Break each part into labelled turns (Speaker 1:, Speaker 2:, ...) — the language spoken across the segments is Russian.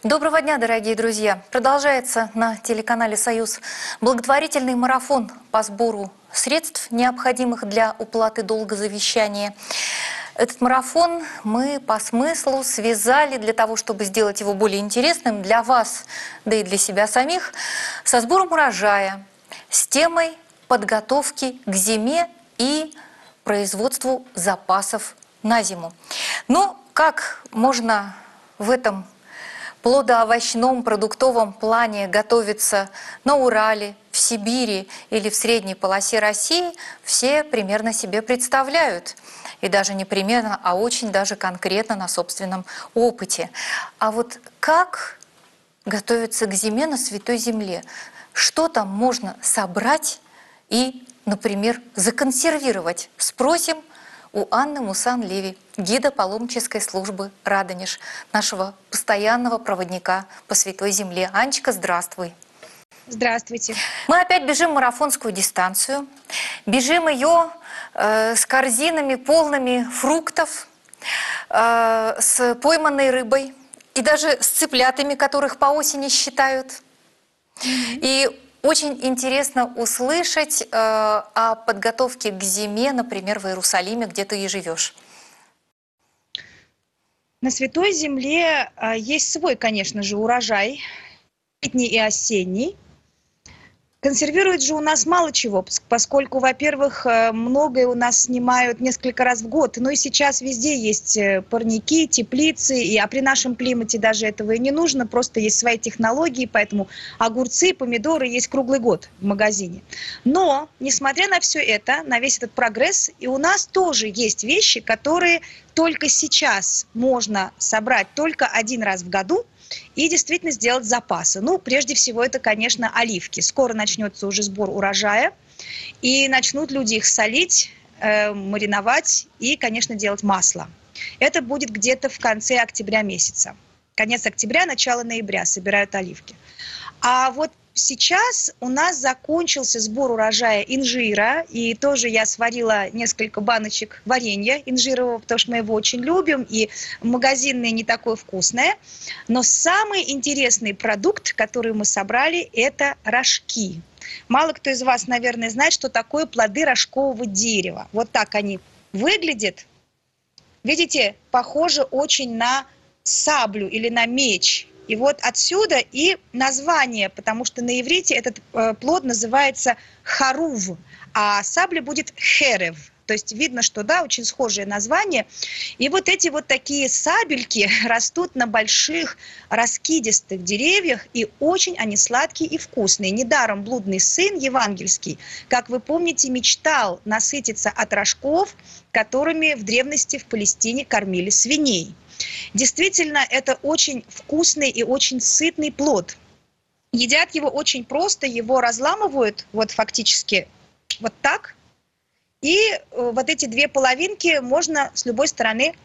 Speaker 1: Доброго дня, дорогие друзья! Продолжается на телеканале «Союз» благотворительный марафон по сбору средств, необходимых для уплаты долга завещания. Этот марафон мы по смыслу связали для того, чтобы сделать его более интересным для вас, да и для себя самих, со сбором урожая, с темой подготовки к зиме и производству запасов на зиму. Но как можно в этом плодоовощном продуктовом плане готовиться на Урале, в Сибири или в средней полосе России, все примерно себе представляют. И даже не примерно, а очень даже конкретно на собственном опыте. А вот как готовиться к зиме на Святой Земле? Что там можно собрать и, например, законсервировать? Спросим у Анны Мусан-Леви, гида паломнической службы «Радонеж», нашего постоянного проводника по Святой Земле. Анечка, здравствуй.
Speaker 2: Здравствуйте.
Speaker 1: Мы опять бежим марафонскую дистанцию. Бежим ее с корзинами полными фруктов, с пойманной рыбой и даже с цыплятами, которых по осени считают. И очень интересно услышать о подготовке к зиме, например, в Иерусалиме, где ты и живешь.
Speaker 2: На Святой Земле есть свой, конечно же, урожай, летний и осенний. Консервируют же у нас мало чего, поскольку, во-первых, многое у нас снимают несколько раз в год. Но и сейчас везде есть парники, теплицы, а при нашем климате даже этого и не нужно, просто есть свои технологии, поэтому огурцы, помидоры есть круглый год в магазине. Но, несмотря на все это, на весь этот прогресс, и у нас тоже есть вещи, которые только сейчас можно собрать только один раз в году, и действительно сделать запасы. Ну, прежде всего, это, конечно, оливки. Скоро начнется уже сбор урожая, и начнут люди их солить, мариновать и, конечно, делать масло. Это будет где-то в конце октября месяца. Конец октября, начало ноября собирают оливки. А вот сейчас у нас закончился сбор урожая инжира, и тоже я сварила несколько баночек варенья инжирового, потому что мы его очень любим, и магазинное не такое вкусное. Но самый интересный продукт, который мы собрали, это рожки. Мало кто из вас, наверное, знает, что такое плоды рожкового дерева. Вот так они выглядят. Видите, похоже очень на саблю или на меч. И вот отсюда и название, потому что на иврите этот плод называется харув, а сабля будет херев. То есть видно, что да, очень схожее название. И вот эти вот такие сабельки растут на больших раскидистых деревьях, и очень они сладкие и вкусные. Недаром блудный сын евангельский, как вы помните, мечтал насытиться от рожков, которыми в древности в Палестине кормили свиней. Действительно, это очень вкусный и очень сытный плод. Едят его очень просто, его разламывают вот фактически вот так. И вот эти две половинки можно с любой стороны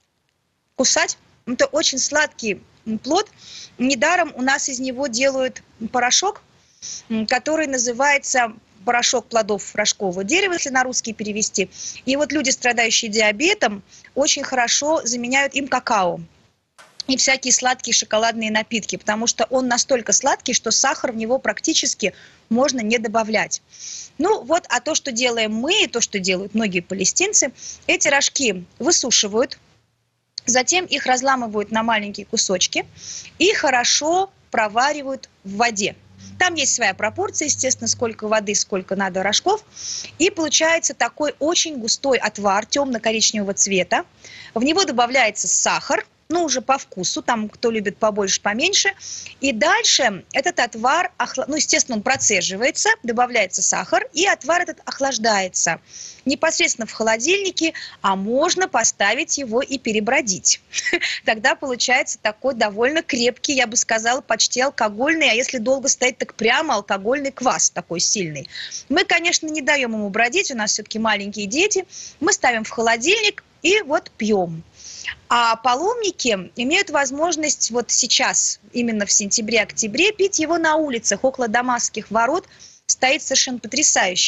Speaker 2: кусать. Это очень сладкий плод. Недаром у нас из него делают порошок, который называется порошок плодов рожкового дерева, если на русский перевести. И вот люди, страдающие диабетом, очень хорошо заменяют им какао и всякие сладкие шоколадные напитки, потому что он настолько сладкий, что сахар в него практически можно не добавлять. Ну вот, а то, что делаем мы, и то, что делают многие палестинцы, эти рожки высушивают, затем их разламывают на маленькие кусочки и хорошо проваривают в воде. Там есть своя пропорция, естественно, сколько воды, сколько надо рожков. И получается такой очень густой отвар темно-коричневого цвета. В него добавляется сахар, ну уже по вкусу, там кто любит побольше, поменьше. И дальше этот отвар, ну естественно, он процеживается, добавляется сахар, и отвар этот охлаждается непосредственно в холодильнике, а можно поставить его и перебродить. Тогда получается такой довольно крепкий, я бы сказала, почти алкогольный, а если долго стоять, так прямо алкогольный квас такой сильный. Мы, конечно, не даем ему бродить, у нас все-таки маленькие дети, мы ставим в холодильник и вот пьем. А паломники имеют возможность вот сейчас, именно в сентябре-октябре, пить его на улицах, около Дамасских ворот. Стоит совершенно потрясающий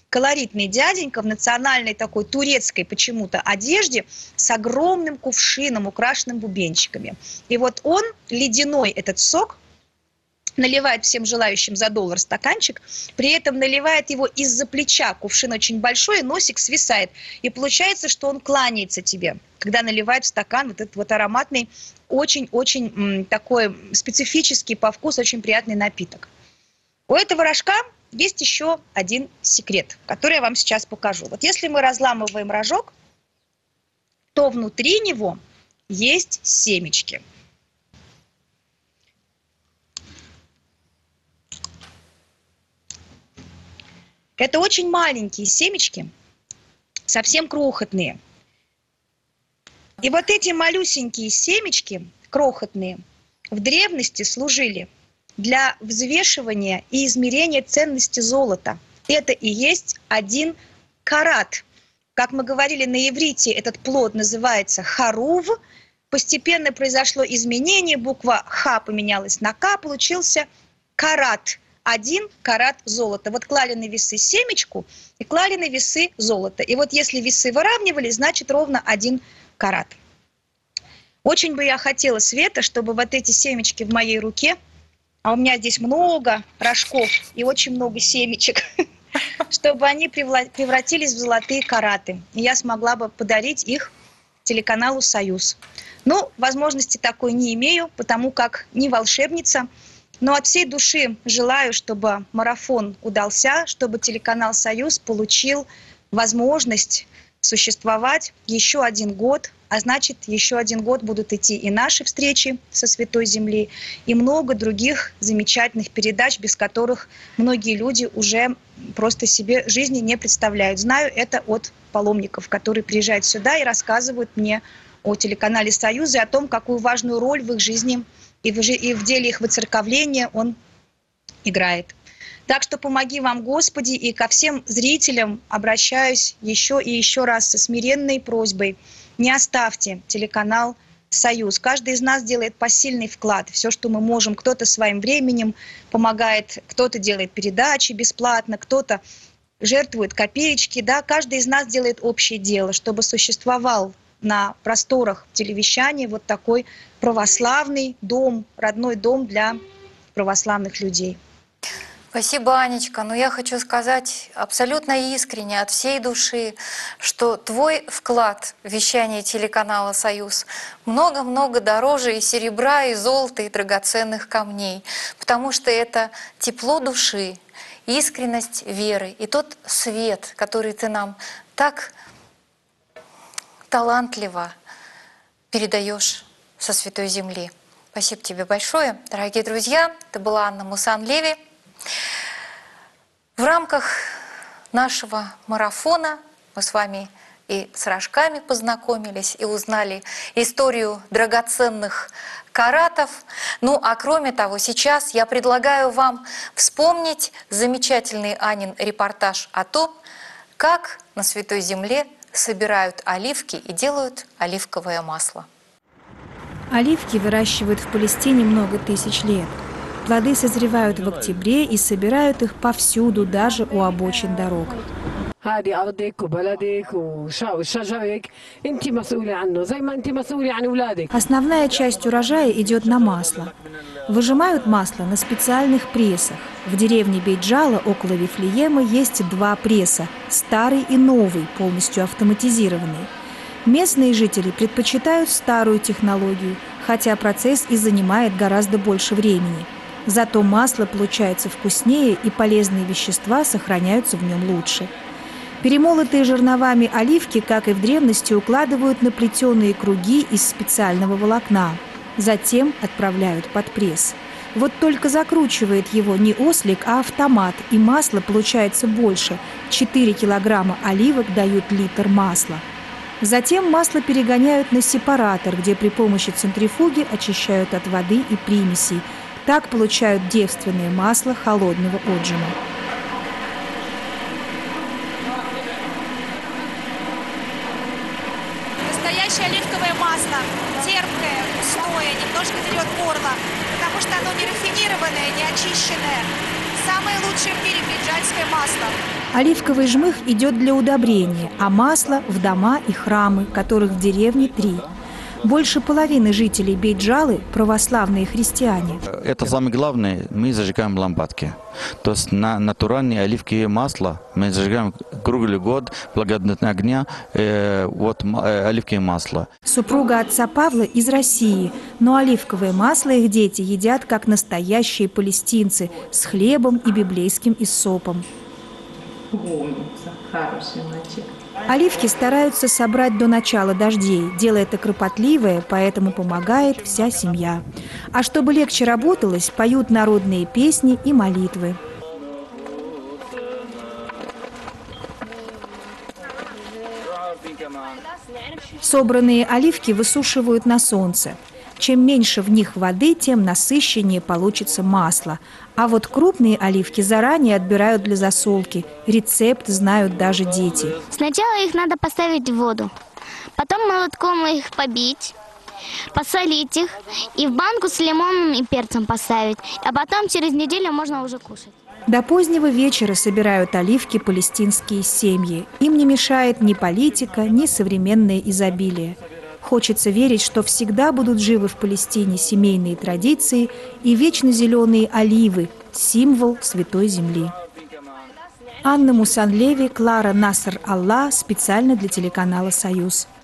Speaker 2: колоритный дяденька в национальной такой турецкой почему-то одежде с огромным кувшином, украшенным бубенчиками. И вот он, ледяной этот сок, наливает всем желающим за $1 стаканчик, при этом наливает его из-за плеча. Кувшин очень большой, носик свисает. И получается, что он кланяется тебе, когда наливает в стакан вот этот вот ароматный, очень-очень такой специфический по вкусу, очень приятный напиток. У этого рожка есть еще один секрет, который я вам сейчас покажу. Вот если мы разламываем рожок, то внутри него есть семечки. Это очень маленькие семечки, совсем крохотные. И вот эти малюсенькие семечки, крохотные, в древности служили для взвешивания и измерения ценности золота. Это и есть 1 карат. Как мы говорили на иврите, этот плод называется харув. Постепенно произошло изменение, буква Х поменялась на К, получился карат. 1 карат золота. Вот клали на весы семечку и клали на весы золото. И вот если весы выравнивали, значит ровно 1 карат. Очень бы я хотела, Света, чтобы вот эти семечки в моей руке, а у меня здесь много рожков и очень много семечек, чтобы они превратились в золотые караты. И я смогла бы подарить их телеканалу «Союз». Ну, возможности такой не имею, потому как не волшебница. Но от всей души желаю, чтобы марафон удался, чтобы телеканал «Союз» получил возможность существовать еще 1 год, а значит, еще 1 год будут идти и наши встречи со Святой Земли, и много других замечательных передач, без которых многие люди уже просто себе жизни не представляют. Знаю это от паломников, которые приезжают сюда и рассказывают мне о телеканале «Союз» и о том, какую важную роль в их жизни и в деле их воцерковления он играет. Так что помоги вам, Господи, и ко всем зрителям обращаюсь еще и еще раз со смиренной просьбой. Не оставьте телеканал «Союз». Каждый из нас делает посильный вклад. Все, что мы можем, кто-то своим временем помогает, кто-то делает передачи бесплатно, кто-то жертвует копеечки. Да? Каждый из нас делает общее дело, чтобы существовал на просторах телевещания вот такой православный дом, родной дом для православных людей.
Speaker 1: Спасибо, Анечка. Но я хочу сказать абсолютно искренне, от всей души, что твой вклад в вещание телеканала «Союз» много-много дороже и серебра, и золота, и драгоценных камней, потому что это тепло души, искренность веры и тот свет, который ты нам так талантливо передаешь со Святой Земли. Спасибо тебе большое. Дорогие друзья, это была Анна Мусан-Леви. В рамках нашего марафона мы с вами и с рожками познакомились, и узнали историю драгоценных каратов. Ну, а кроме того, сейчас я предлагаю вам вспомнить замечательный Анин репортаж о том, как на Святой Земле собирают оливки и делают оливковое масло.
Speaker 3: Оливки выращивают в Палестине много тысяч лет. Плоды созревают в октябре и собирают их повсюду, даже у обочин дорог. Основная часть урожая идет на масло. Выжимают масло на специальных прессах. В деревне Бейт-Джала около Вифлеема есть 2 пресса – старый и новый, полностью автоматизированные. Местные жители предпочитают старую технологию, хотя процесс и занимает гораздо больше времени. Зато масло получается вкуснее, и полезные вещества сохраняются в нем лучше. Перемолотые жерновами оливки, как и в древности, укладывают на плетеные круги из специального волокна. Затем отправляют под пресс. Вот только закручивает его не ослик, а автомат, и масла получается больше. 4 килограмма оливок дают литр масла. Затем масло перегоняют на сепаратор, где при помощи центрифуги очищают от воды и примесей. Так получают девственное масло холодного отжима.
Speaker 2: Настоящее оливковое масло, терпкое, густое, немножко дерет горло, потому что оно не рафинированное, не очищенное. Самое лучшее в мире бейджальское масло.
Speaker 3: Оливковый жмых идет для удобрения, а масло – в дома и храмы, которых в деревне 3. Больше половины жителей Бейджалы – православные христиане.
Speaker 4: Это самое главное, мы зажигаем лампадки. То есть на натуральное оливковое масло мы зажигаем круглый год, благодаря огня, оливковое масло.
Speaker 3: Супруга отца Павла из России, но оливковое масло их дети едят как настоящие палестинцы с хлебом и библейским иссопом.
Speaker 5: Умница, хороший мальчик.
Speaker 3: Оливки стараются собрать до начала дождей. Дело это кропотливое, поэтому помогает вся семья. А чтобы легче работалось, поют народные песни и молитвы. Собранные оливки высушивают на солнце. Чем меньше в них воды, тем насыщеннее получится масло. А вот крупные оливки заранее отбирают для засолки. Рецепт знают даже дети.
Speaker 6: Сначала их надо поставить в воду, потом молотком их побить, посолить их и в банку с лимоном и перцем поставить. А потом через неделю можно уже кушать.
Speaker 3: До позднего вечера собирают оливки палестинские семьи. Им не мешает ни политика, ни современное изобилие. Хочется верить, что всегда будут живы в Палестине семейные традиции и вечно зеленые оливы – символ Святой Земли. Анна Мусанлеви, Клара Наср Алла, специально для телеканала «Союз».